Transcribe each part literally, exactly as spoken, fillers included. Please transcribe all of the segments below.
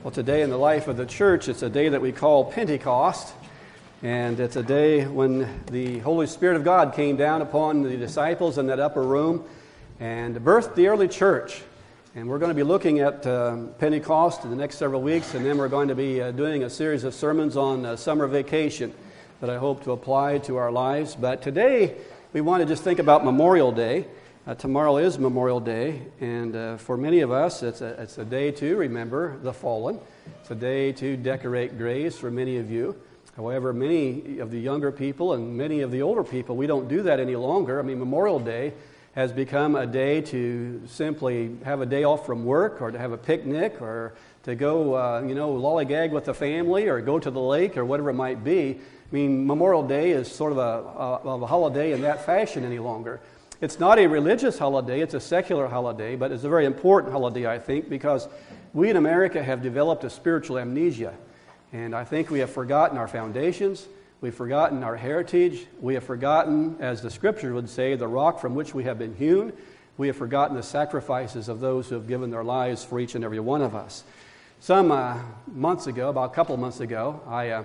Well, today in the life of the church, it's a day that we call Pentecost, and it's a day when the Holy Spirit of God came down upon the disciples in that upper room and birthed the early church. And we're going to be looking at uh, Pentecost in the next several weeks, and then we're going to be uh, doing a series of sermons on uh, summer vacation that I hope to apply to our lives. But today, we want to just think about Memorial Day. Uh, tomorrow is Memorial Day, and uh, for many of us, it's a, it's a day to remember the fallen. It's a day to decorate graves for many of you. However, many of the younger people and many of the older people, we don't do that any longer. I mean, Memorial Day has become a day to simply have a day off from work, or to have a picnic, or to go, uh, you know, lollygag with the family, or go to the lake, or whatever it might be. I mean, Memorial Day is sort of a, a, a holiday in that fashion any longer. It's not a religious holiday, it's a secular holiday, but it's a very important holiday, I think, because we in America have developed a spiritual amnesia. And I think we have forgotten our foundations, we've forgotten our heritage, we have forgotten, as the Scripture would say, the rock from which we have been hewn. We have forgotten the sacrifices of those who have given their lives for each and every one of us. Some uh, months ago, about a couple of months ago, I, uh,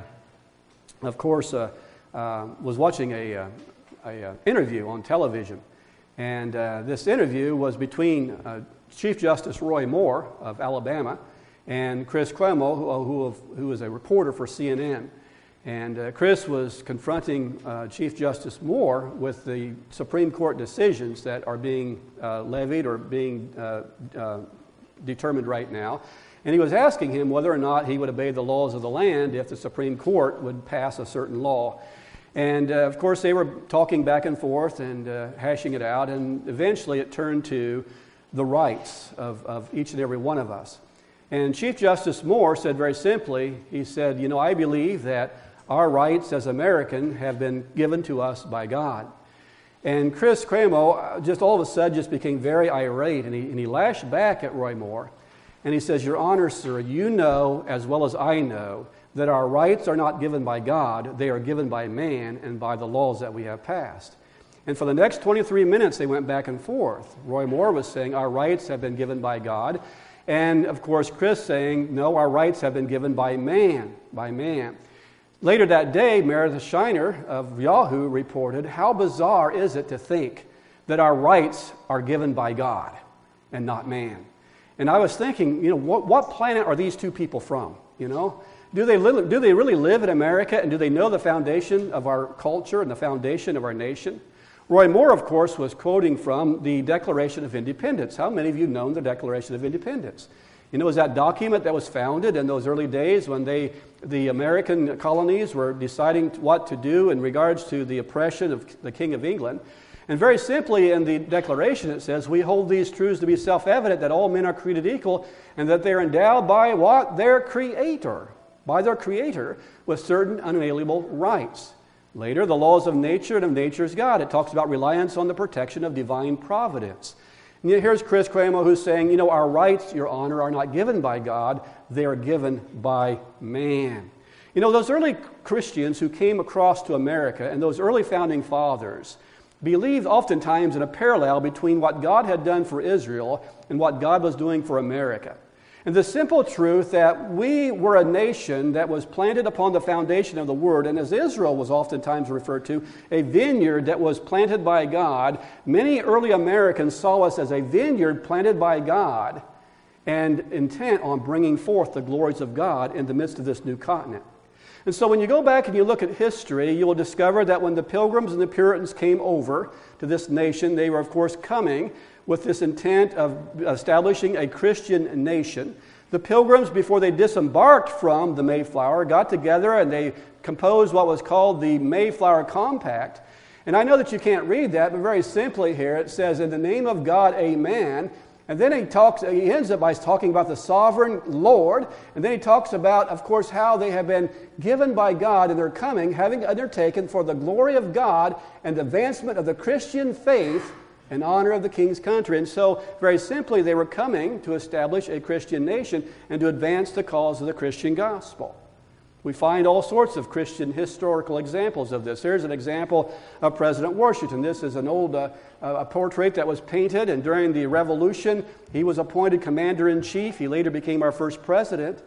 of course, uh, uh, was watching a, uh, a uh, interview on television. And uh, this interview was between uh, Chief Justice Roy Moore of Alabama and Chris Cuomo, who, who, who is a reporter for C N N. And uh, Chris was confronting uh, Chief Justice Moore with the Supreme Court decisions that are being uh, levied or being uh, uh, determined right now. And he was asking him whether or not he would obey the laws of the land if the Supreme Court would pass a certain law. And, uh, of course, they were talking back and forth and uh, hashing it out, and eventually it turned to the rights of, of each and every one of us. And Chief Justice Moore said very simply, he said, you know, I believe that our rights as Americans have been given to us by God. And Chris Cuomo just all of a sudden just became very irate, and he, and he lashed back at Roy Moore. And he says, Your Honor, sir, you know as well as I know that our rights are not given by God, they are given by man and by the laws that we have passed. And for the next twenty-three minutes, they went back and forth. Roy Moore was saying, our rights have been given by God. And, of course, Chris saying, no, our rights have been given by man, by man. Later that day, Meredith Shiner of Yahoo reported, how bizarre is it to think that our rights are given by God and not man? And I was thinking, you know, what, what planet are these two people from, you know? Do they, li- do they really live in America, and do they know the foundation of our culture and the foundation of our nation? Roy Moore, of course, was quoting from the Declaration of Independence. How many of you know the Declaration of Independence? You know, it was that document that was founded in those early days when they, the American colonies were deciding what to do in regards to the oppression of the King of England. And very simply in the Declaration it says, we hold these truths to be self-evident, that all men are created equal, and that they're endowed by what? Their Creator. By their Creator with certain unalienable rights. Later, the laws of nature and of nature's God. It talks about reliance on the protection of divine providence. And yet here's Chris Cuomo who's saying, you know, our rights, Your Honor, are not given by God, they are given by man. You know, those early Christians who came across to America and those early founding fathers believed oftentimes in a parallel between what God had done for Israel and what God was doing for America. And the simple truth that we were a nation that was planted upon the foundation of the Word, and as Israel was oftentimes referred to, a vineyard that was planted by God. Many early Americans saw us as a vineyard planted by God and intent on bringing forth the glories of God in the midst of this new continent. And so when you go back and you look at history, you will discover that when the Pilgrims and the Puritans came over to this nation, they were, of course, coming with this intent of establishing a Christian nation. The Pilgrims, before they disembarked from the Mayflower, got together and they composed what was called the Mayflower Compact. And I know that you can't read that, but very simply here it says, in the name of God, amen. And then he talks, he ends up by talking about the sovereign Lord. And then he talks about, of course, how they have been given by God and they're coming, having undertaken for the glory of God and advancement of the Christian faith in honor of the King's country. And so, very simply, they were coming to establish a Christian nation and to advance the cause of the Christian gospel. We find all sorts of Christian historical examples of this. Here's an example of President Washington. This is an old uh, a portrait that was painted, and during the Revolution, he was appointed commander-in-chief. He later became our first president.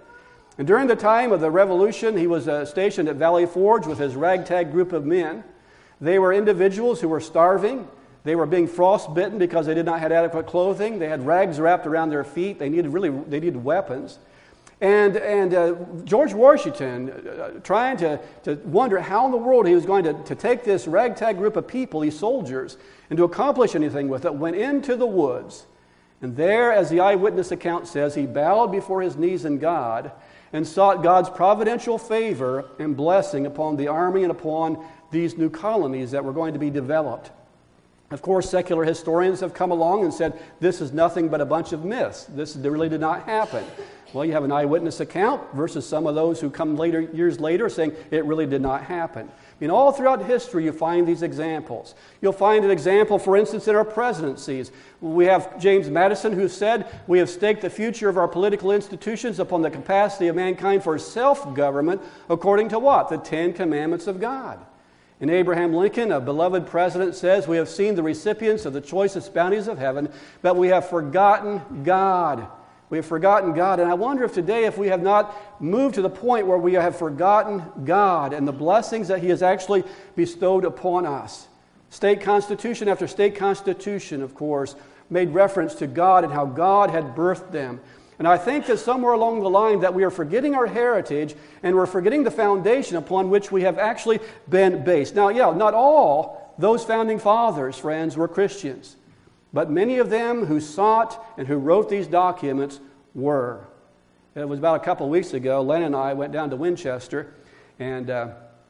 And during the time of the Revolution, he was uh, stationed at Valley Forge with his ragtag group of men. They were individuals who were starving. They were being frostbitten because they did not have adequate clothing. They had rags wrapped around their feet. They needed really they needed weapons. And, and uh, George Washington, uh, trying to, to wonder how in the world he was going to, to take this ragtag group of people, these soldiers, and to accomplish anything with it, went into the woods. And there, as the eyewitness account says, he bowed before his knees in God and sought God's providential favor and blessing upon the army and upon these new colonies that were going to be developed. Of course, secular historians have come along and said, this is nothing but a bunch of myths. This really did not happen. Well, you have an eyewitness account versus some of those who come later, years later saying it really did not happen. I mean, all throughout history you find these examples. You'll find an example, for instance, in our presidencies. We have James Madison who said, we have staked the future of our political institutions upon the capacity of mankind for self-government according to what? The Ten Commandments of God. And Abraham Lincoln, a beloved president, says, we have seen the recipients of the choicest bounties of heaven, but we have forgotten God. We have forgotten God. And I wonder if today, if we have not moved to the point where we have forgotten God and the blessings that He has actually bestowed upon us. State constitution after state constitution, of course, made reference to God and how God had birthed them. And I think that somewhere along the line that we are forgetting our heritage and we're forgetting the foundation upon which we have actually been based. Now, yeah, not all those founding fathers, friends, were Christians. But many of them who sought and who wrote these documents were. It was about a couple of weeks ago, Len and I went down to Winchester, and uh,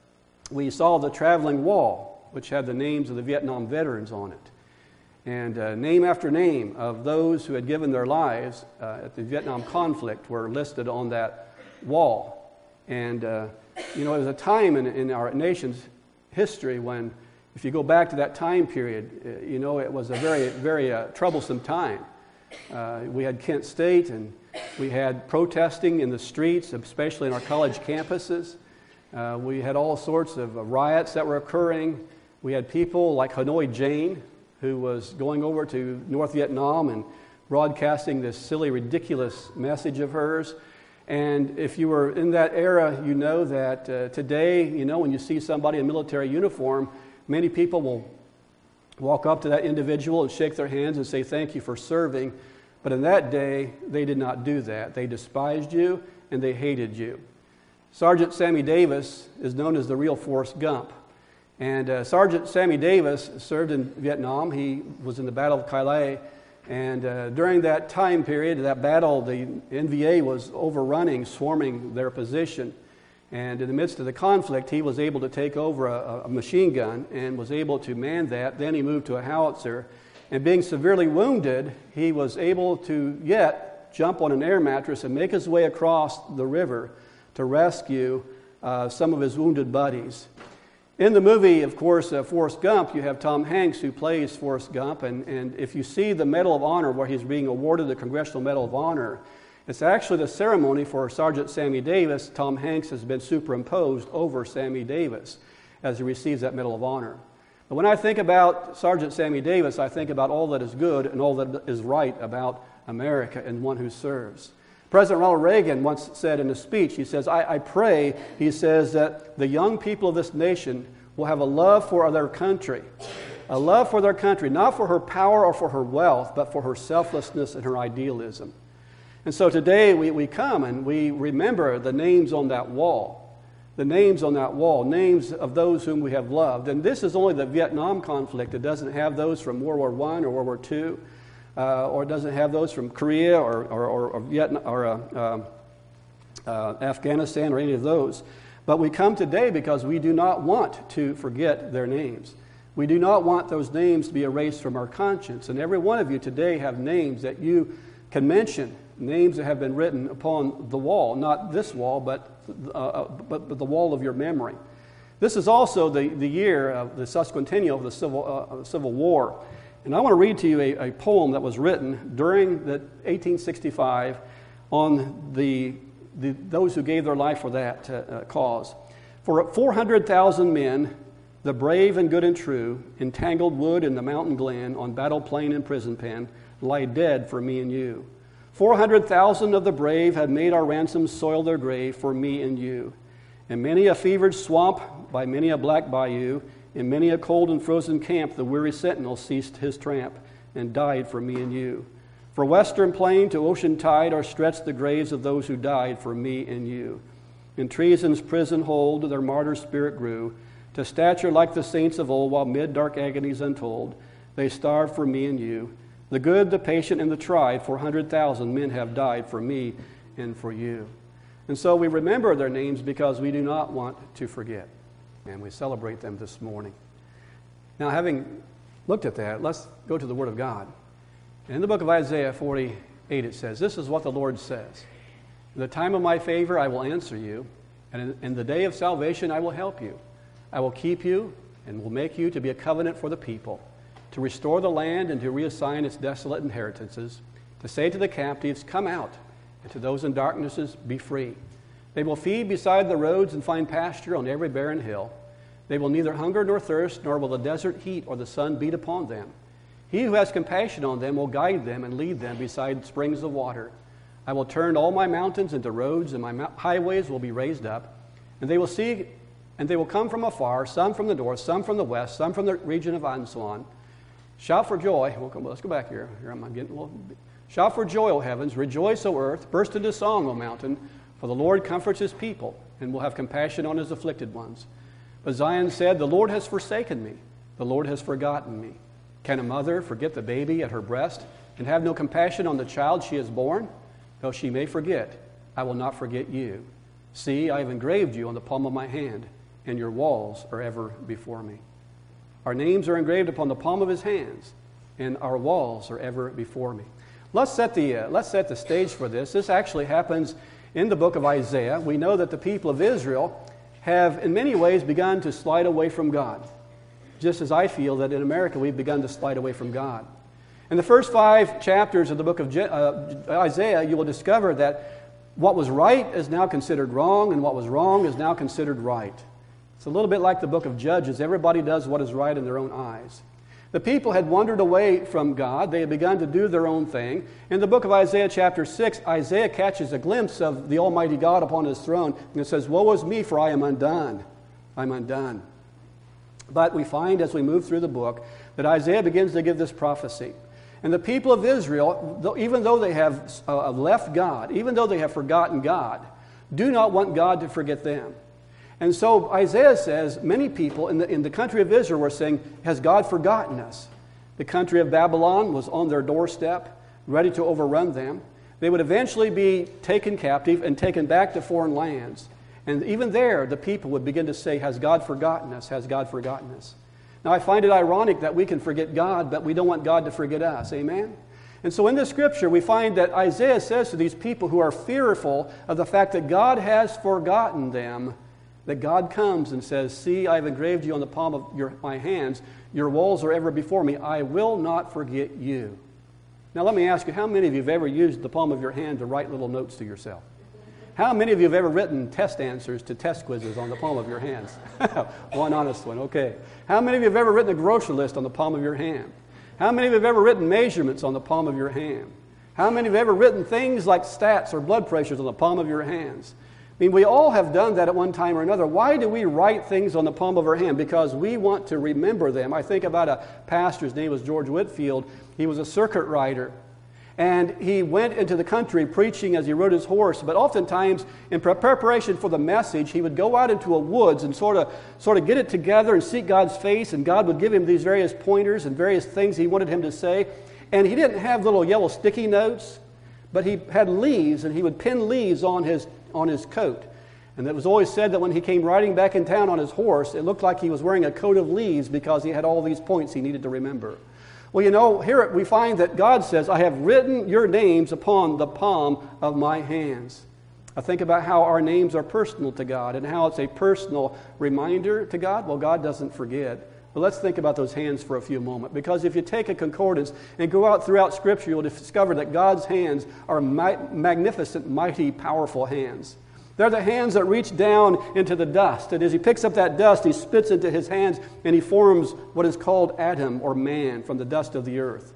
we saw the traveling wall, which had the names of the Vietnam veterans on it. And uh, name after name of those who had given their lives uh, at the Vietnam conflict were listed on that wall. And, uh, you know, it was a time in, in our nation's history when, if you go back to that time period, you know, it was a very, very uh, troublesome time. Uh, we had Kent State, and we had protesting in the streets, especially in our college campuses. Uh, we had all sorts of uh, riots that were occurring. We had people like Hanoi Jane, who was going over to North Vietnam and broadcasting this silly, ridiculous message of hers. And if you were in that era, you know that uh, today, you know, when you see somebody in military uniform, many people will walk up to that individual and shake their hands and say, thank you for serving. But in that day, they did not do that. They despised you and they hated you. Sergeant Sammy Davis is known as the real Forrest Gump. And uh, Sergeant Sammy Davis served in Vietnam. He was in the Battle of My Lai. And uh, during that time period, that battle, the N V A was overrunning, swarming their position. And in the midst of the conflict, he was able to take over a, a machine gun and was able to man that. Then he moved to a howitzer. And being severely wounded, he was able to yet jump on an air mattress and make his way across the river to rescue uh, some of his wounded buddies. In the movie, of course, uh, Forrest Gump, you have Tom Hanks who plays Forrest Gump. And, and if you see the Medal of Honor where he's being awarded the Congressional Medal of Honor, it's actually the ceremony for Sergeant Sammy Davis. Tom Hanks has been superimposed over Sammy Davis as he receives that Medal of Honor. But when I think about Sergeant Sammy Davis, I think about all that is good and all that is right about America and one who serves. President Ronald Reagan once said in a speech, he says, I, I pray, he says, that the young people of this nation will have a love for their country. A love for their country, not for her power or for her wealth, but for her selflessness and her idealism. And so today we, we come and we remember the names on that wall. The names on that wall, names of those whom we have loved. And this is only the Vietnam conflict. It doesn't have those from World War One or World War Two. Uh, or it doesn't have those from Korea or, or, or, or, Vietnam, or uh, uh, uh, Afghanistan or any of those. But we come today because we do not want to forget their names. We do not want those names to be erased from our conscience. And every one of you today have names that you can mention, names that have been written upon the wall, not this wall, but, uh, but, but the wall of your memory. This is also the, the year of the sesquicentennial of the Civil, uh, Civil War. And I want to read to you a, a poem that was written during the eighteen sixty-five on the, the those who gave their life for that uh, cause. For four hundred thousand men, the brave and good and true, in tangled wood in the mountain glen, on battle plain and prison pen, lie dead for me and you. Four hundred thousand of the brave have made our ransom soil their grave for me and you. In many a fevered swamp, by many a black bayou, in many a cold and frozen camp, the weary sentinel ceased his tramp and died for me and you. For western plain to ocean tide are stretched the graves of those who died for me and you. In treason's prison hold their martyr spirit grew, to stature like the saints of old, while mid dark agonies untold, they starved for me and you. The good, the patient, and the tried, four hundred thousand men have died for me and for you. And so we remember their names because we do not want to forget. And we celebrate them this morning. Now, having looked at that, let's go to the Word of God. And in the book of Isaiah forty-eight, it says, "This is what the Lord says. In the time of my favor I will answer you, and in, in the day of salvation I will help you. I will keep you and will make you to be a covenant for the people, to restore the land and to reassign its desolate inheritances, to say to the captives, 'Come out,' and to those in darknesses, 'Be free.' They will feed beside the roads and find pasture on every barren hill. They will neither hunger nor thirst, nor will the desert heat or the sun beat upon them. He who has compassion on them will guide them and lead them beside springs of water. I will turn all my mountains into roads, and my highways will be raised up. And they will see, and they will come from afar, some from the north, some from the west, some from the region of Aswan. Shout for joy." We'll come, let's go back here. Here I'm getting a little. "Shout for joy, O heavens! Rejoice, O earth! Burst into song, O mountain! For the Lord comforts his people, and will have compassion on his afflicted ones. But Zion said, 'The Lord has forsaken me. The Lord has forgotten me.' Can a mother forget the baby at her breast, and have no compassion on the child she has borne? Though she may forget, I will not forget you. See, I have engraved you on the palm of my hand, and your walls are ever before me." Our names are engraved upon the palm of his hands, and our walls are ever before me. Let's set the, uh, let's set the stage for this. This actually happens in the book of Isaiah. We know that the people of Israel have in many ways begun to slide away from God, just as I feel that in America we've begun to slide away from God. In the first five chapters of the book of Je- uh, Isaiah, you will discover that what was right is now considered wrong, and what was wrong is now considered right. It's a little bit like the book of Judges. Everybody does what is right in their own eyes. The people had wandered away from God. They had begun to do their own thing. In the book of Isaiah chapter six, Isaiah catches a glimpse of the Almighty God upon his throne, and it says, "Woe is me, for I am undone. I'm undone." But we find as we move through the book that Isaiah begins to give this prophecy. And the people of Israel, even though they have uh, left God, even though they have forgotten God, do not want God to forget them. And so Isaiah says many people in the, in the country of Israel were saying, "Has God forgotten us?" The country of Babylon was on their doorstep, ready to overrun them. They would eventually be taken captive and taken back to foreign lands. And even there, the people would begin to say, "Has God forgotten us? Has God forgotten us?" Now, I find it ironic that we can forget God, but we don't want God to forget us. Amen? And so in this scripture, we find that Isaiah says to these people who are fearful of the fact that God has forgotten them, that God comes and says, "See, I have engraved you on the palm of your, my hands. Your walls are ever before me. I will not forget you." Now, let me ask you, how many of you have ever used the palm of your hand to write little notes to yourself? How many of you have ever written test answers to test quizzes on the palm of your hands? One honest one, okay. How many of you have ever written a grocery list on the palm of your hand? How many of you have ever written measurements on the palm of your hand? How many of you have ever written things like stats or blood pressures on the palm of your hands? I mean, we all have done that at one time or another. Why do we write things on the palm of our hand? Because we want to remember them. I think about a pastor, his name was George Whitfield. He was a circuit rider. And he went into the country preaching as he rode his horse. But oftentimes, in pre- preparation for the message, he would go out into a woods and sort of, sort of get it together and seek God's face. And God would give him these various pointers and various things he wanted him to say. And he didn't have little yellow sticky notes, but he had leaves, and he would pin leaves on his on his coat. And it was always said that when he came riding back in town on his horse, it looked like he was wearing a coat of leaves because he had all these points he needed to remember. Well, you know, here we find that God says, "I have written your names upon the palm of my hands." I think about how our names are personal to God and how it's a personal reminder to God. Well, God doesn't forget. But let's think about those hands for a few moments, because if you take a concordance and go out throughout Scripture, you'll discover that God's hands are mi- magnificent, mighty, powerful hands. They're the hands that reach down into the dust, and as he picks up that dust, he spits into his hands, and he forms what is called Adam, or man, from the dust of the earth.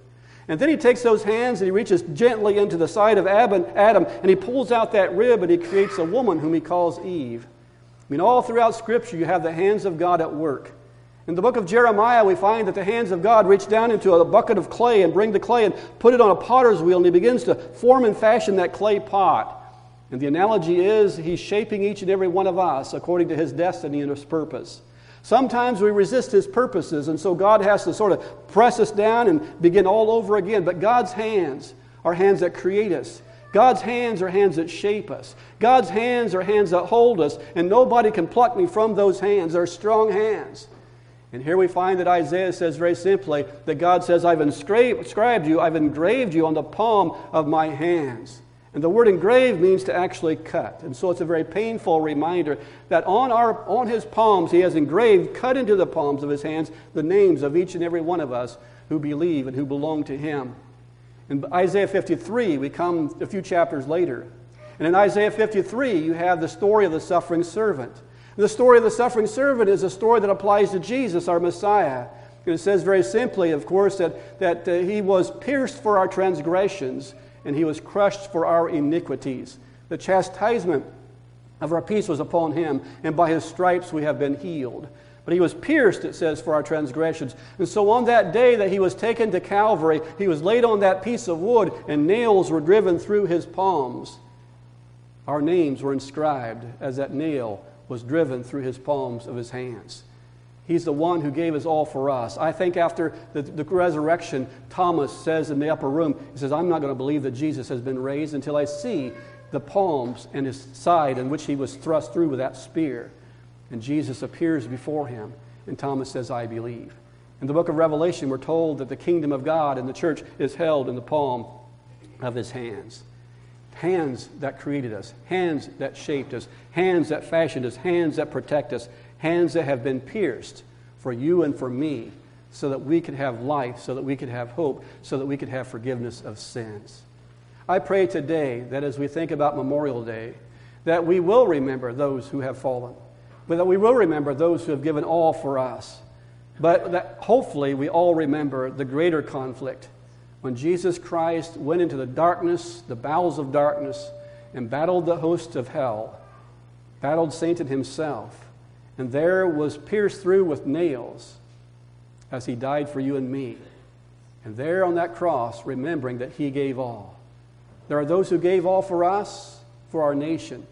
And then he takes those hands and he reaches gently into the side of Adam, and he pulls out that rib and he creates a woman whom he calls Eve. I mean, all throughout Scripture you have the hands of God at work. In the book of Jeremiah, we find that the hands of God reach down into a bucket of clay and bring the clay and put it on a potter's wheel, and he begins to form and fashion that clay pot. And the analogy is he's shaping each and every one of us according to his destiny and his purpose. Sometimes we resist his purposes, and so God has to sort of press us down and begin all over again. But God's hands are hands that create us. God's hands are hands that shape us. God's hands are hands that hold us, and nobody can pluck me from those hands. They're strong hands. And here we find that Isaiah says very simply that God says, I've inscribed you, I've engraved you on the palm of my hands. And the word engrave means to actually cut. And so it's a very painful reminder that on our on his palms he has engraved, cut into the palms of his hands, the names of each and every one of us who believe and who belong to him. In Isaiah fifty-three, we come a few chapters later. And in Isaiah fifty-three, you have the story of the suffering servant. The story of the suffering servant is a story that applies to Jesus, our Messiah. And it says very simply, of course, that, that uh, he was pierced for our transgressions and he was crushed for our iniquities. The chastisement of our peace was upon him, and by his stripes we have been healed. But he was pierced, it says, for our transgressions. And so on that day that he was taken to Calvary, he was laid on that piece of wood, and nails were driven through his palms. Our names were inscribed as that nail was driven through his palms of his hands. He's the one who gave his all for us. I think after the, the resurrection, Thomas says in the upper room, he says, I'm not going to believe that Jesus has been raised until I see the palms and his side in which he was thrust through with that spear. And Jesus appears before him, and Thomas says, I believe. In the book of Revelation, we're told that the kingdom of God and the church is held in the palm of his hands. Hands that created us, hands that shaped us, hands that fashioned us, hands that protect us, hands that have been pierced for you and for me so that we could have life, so that we could have hope, so that we could have forgiveness of sins. I pray today that as we think about Memorial Day, that we will remember those who have fallen, but that we will remember those who have given all for us, but that hopefully we all remember the greater conflict when Jesus Christ went into the darkness, the bowels of darkness, and battled the hosts of hell, battled Satan himself, and there was pierced through with nails as he died for you and me. And there on that cross, remembering that he gave all. There are those who gave all for us, for our nation.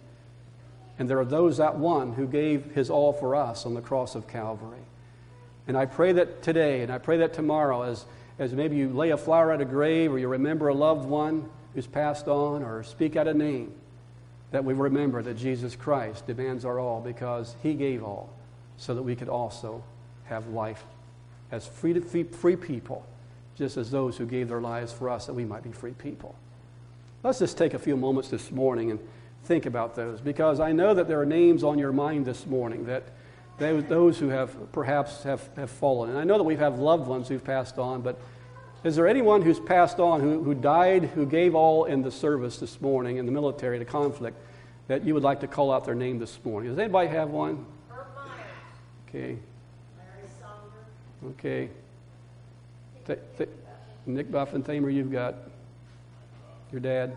And there are those, that one, who gave his all for us on the cross of Calvary. And I pray that today, and I pray that tomorrow, as As maybe you lay a flower at a grave, or you remember a loved one who's passed on, or speak out a name, that we remember that Jesus Christ demands our all because he gave all so that we could also have life as free, free, free people, just as those who gave their lives for us that we might be free people. Let's just take a few moments this morning and think about those, because I know that there are names on your mind this morning that those who have perhaps have, have fallen. And I know that we have loved ones who've passed on, but is there anyone who's passed on, who, who died, who gave all in the service this morning, in the military, the conflict, that you would like to call out their name this morning? Does anybody have one? Okay. Larry Sauger. Okay. Th- th- Nick Buffin, Thamer, you've got your dad.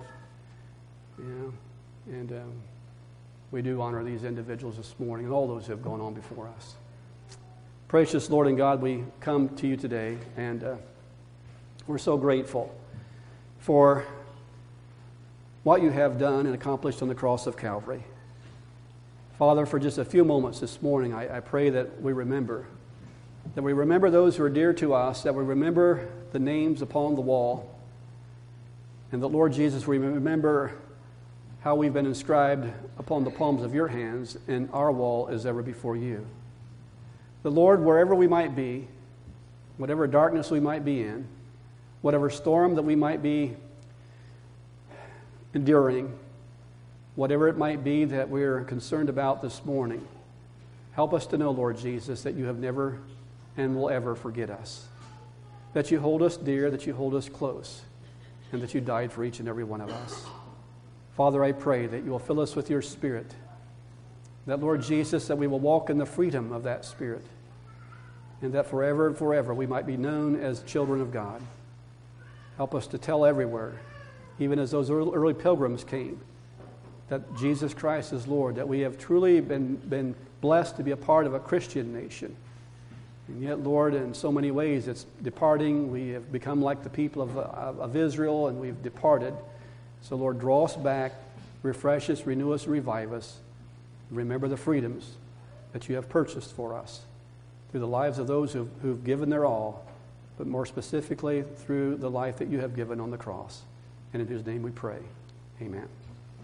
Yeah. And um, we do honor these individuals this morning and all those who have gone on before us. Precious Lord and God, we come to you today, and uh, we're so grateful for what you have done and accomplished on the cross of Calvary. Father, for just a few moments this morning, I, I pray that we remember, that we remember those who are dear to us, that we remember the names upon the wall, and that, Lord Jesus, we remember how we've been inscribed upon the palms of your hands, and our wall is ever before you. The Lord, wherever we might be, whatever darkness we might be in, whatever storm that we might be enduring, whatever it might be that we're concerned about this morning, help us to know, Lord Jesus, that you have never and will ever forget us, that you hold us dear, that you hold us close, and that you died for each and every one of us. Father, I pray that you will fill us with your Spirit, that, Lord Jesus, that we will walk in the freedom of that Spirit, and that forever and forever we might be known as children of God. Help us to tell everywhere, even as those early pilgrims came, that Jesus Christ is Lord, that we have truly been, been blessed to be a part of a Christian nation. And yet, Lord, in so many ways it's departing. We have become like the people of, of, of Israel, and we've departed. So, Lord, draw us back, refresh us, renew us, revive us. Remember the freedoms that you have purchased for us through the lives of those who've, who've given their all, but more specifically through the life that you have given on the cross. And in His name we pray. Amen.